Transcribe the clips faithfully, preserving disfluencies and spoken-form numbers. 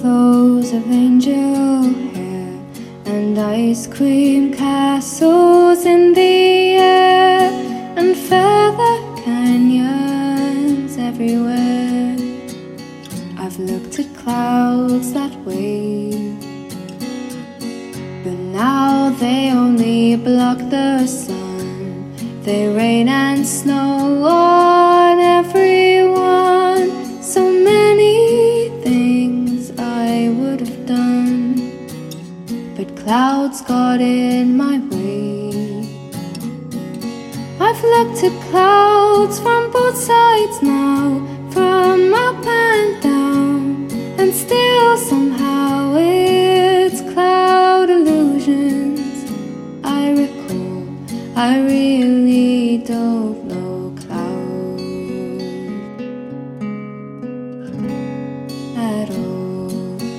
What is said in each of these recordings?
flows of angel hair and ice cream castles in the air and feather canyons everywhere. I've looked at clouds that way, but now they only block the sun. They rain and snow on everyone. So many things I would have done, but clouds got in my way. I've looked at clouds from both sides now, from up and down, and still somehow it's cloud illusions I recall. I really don't know cloud at all.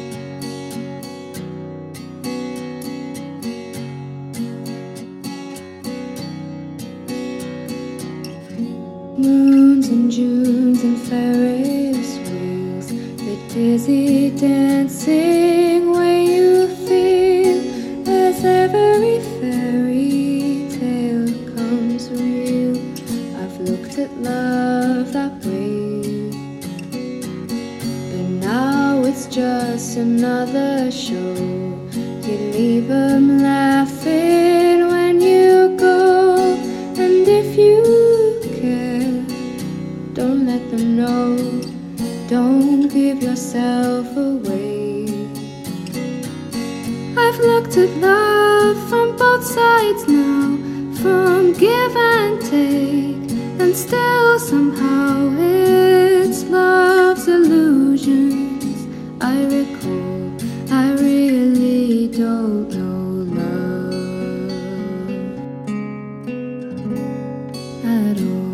Moons and Junes and Ferris wheels, the dizzy dancing way you feel as every fairy tale comes real. I've looked at love that way, but now it's just another show. You leave them laughing when you go, and if you care, don't let them know. Don't give yourself away. I've looked at love from both sides now, from give and take, and still somehow it's love's illusions I recall. I really don't know love at all.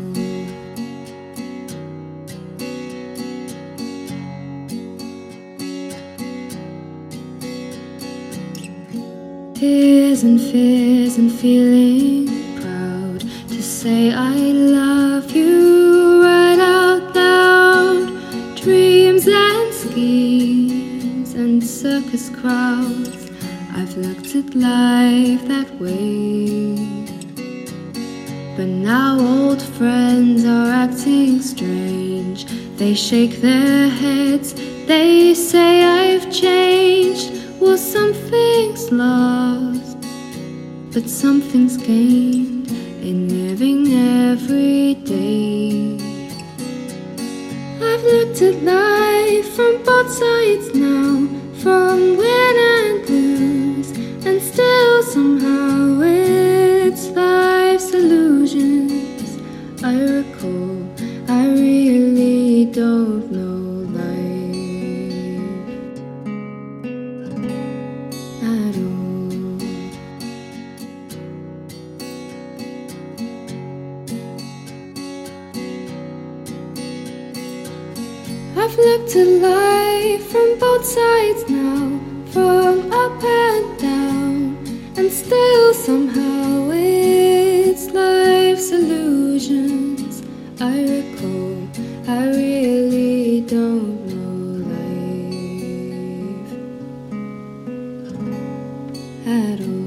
Tears and fears and feeling proud to say I love you right out loud. Dreams and schemes and circus crowds, I've looked at life that way, but now old friends are acting strange. They shake their heads, they say I've changed. Well, something's lost, but something's gained in living every day. I've looked at life from both sides now, from win and lose, and still somehow it's life's illusions I recall. I really don't know at all. I've looked at life from both sides now, from up and down, and still somehow it's life's illusions I recall. I really don't know life at all.